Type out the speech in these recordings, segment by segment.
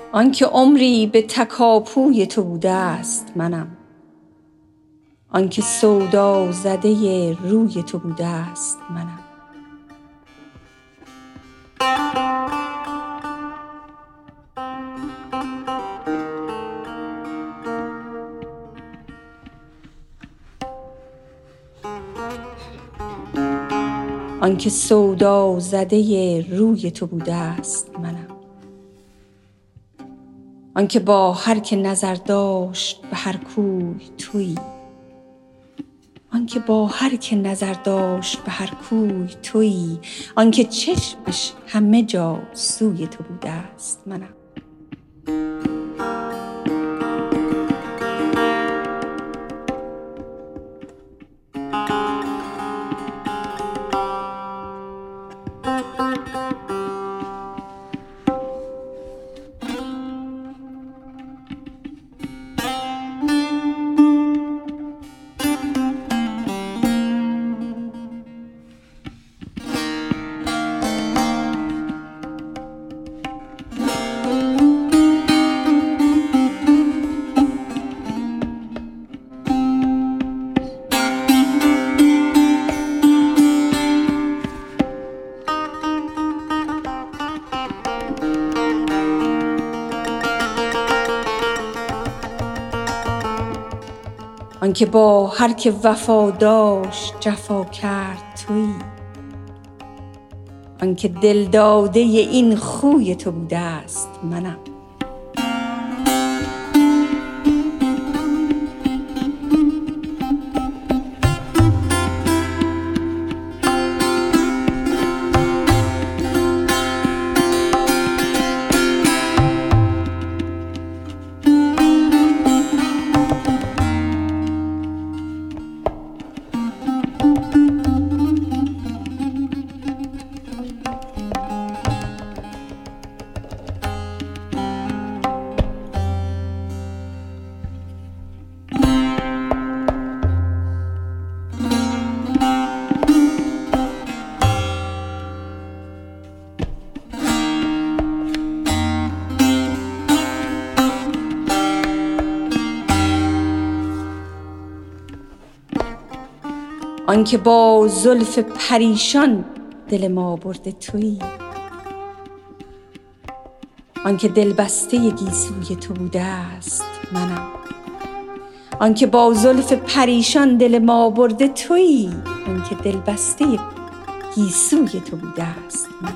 آنکه عمری به تکاپوی تو بوده است منم. آنکه سودا زده روی تو بوده است منم. آنکه سودا زده روی تو بوده است منم. آنکه با هر که نظر داشت به هر کوی تویی. آنکه با هر که نظر داشت به هر کوی تویی. آنکه چشمش همه جا سوی تو بوده است منم. آنکه با هر که وفا داشت جفا کرد تویی. آنکه دل داده این خوی تو بوده است منم. آنکه با زلف پریشان دل ما برده تویی. آنکه دل بسته گیسوی تو بوده است منم. آنکه با زلف پریشان دل ما برده تویی. آنکه دل بسته گیسوی تو بوده است منم.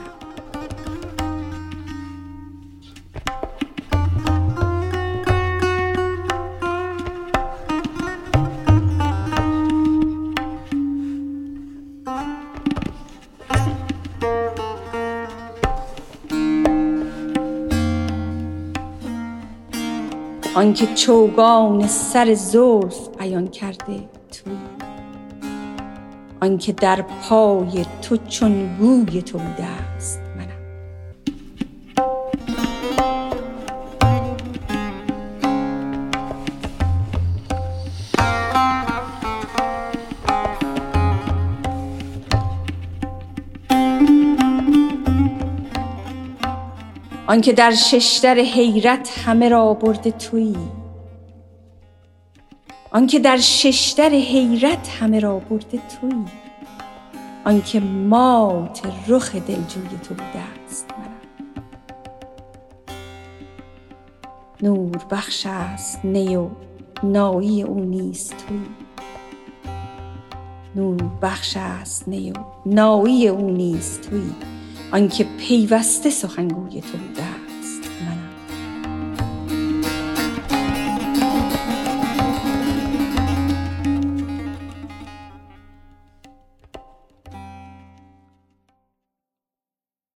آنکه چوگان سر زلف عیان کرده تویی. آنکه در پای تو چون گوی تو بوده است منم. آنکه در ششدر حیرت همه را برده تویی. آنکه در ششدر حیرت همه را برده تویی. آنکه مات رخ دلجوی تو بوده است منم. نور بخش است نی و نایی او نیست تویی. نور بخش است نی و نایی او نیست تویی. آنکه پیوسته سخنگوی تو بوده